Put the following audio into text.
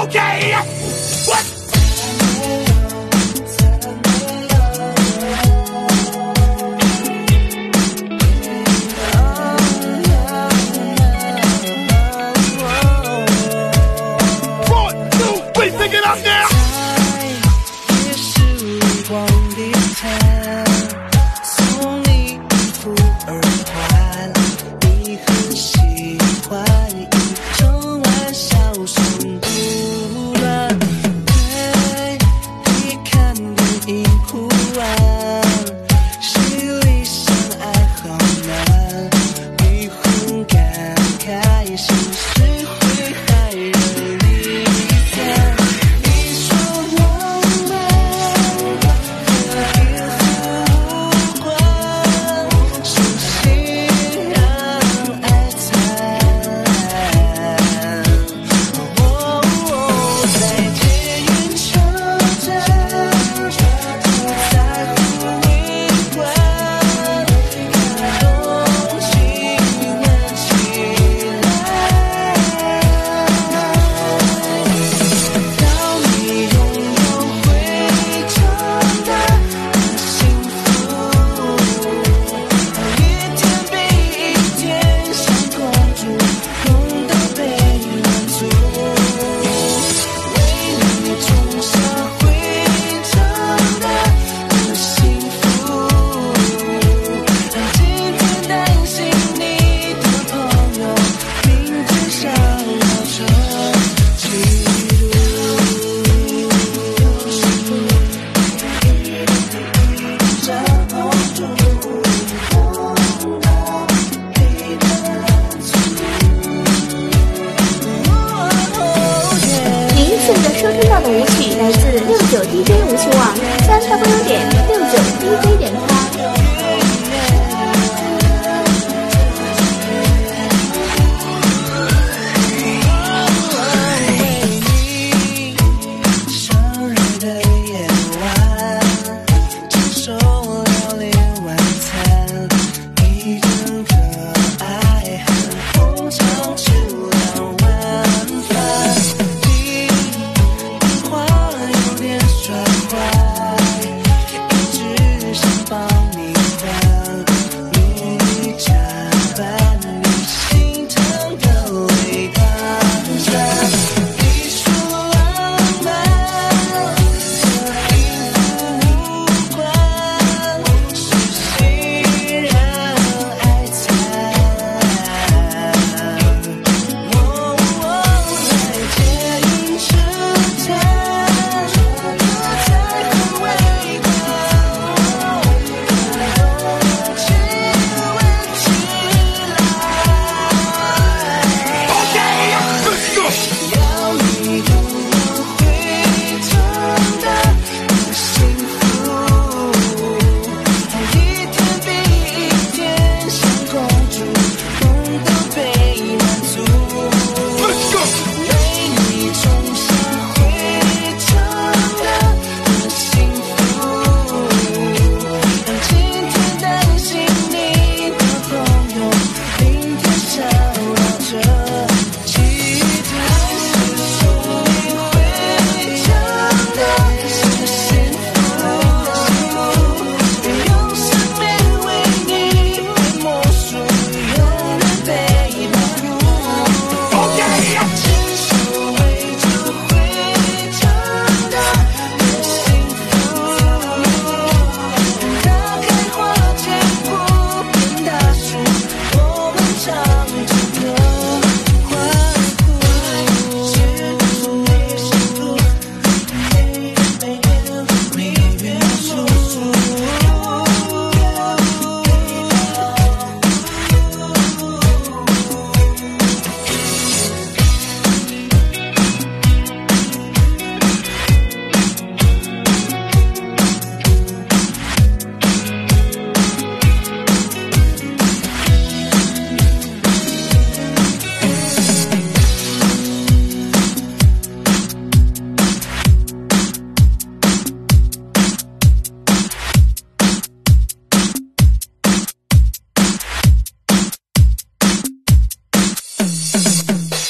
Okay. What? One, two, three, pick it up now. 也是往里看，从你哭而还，你很喜欢一种玩笑声不乱，对你看电影哭完，心里相爱好难，你很感慨，心事会害人离散。你说浪漫和音符无关，手心让爱灿烂。在捷运车站，不在乎你管，感动情人起来。当你拥有会长大的幸福，一天比一天像公主，梦都被满足。为你种下会长大的幸福，让今天担心你的朋友，明天想要这记录。掌控住碰到你的您现在收听到的舞曲来自69DJ 舞曲网，3w.69dj.com。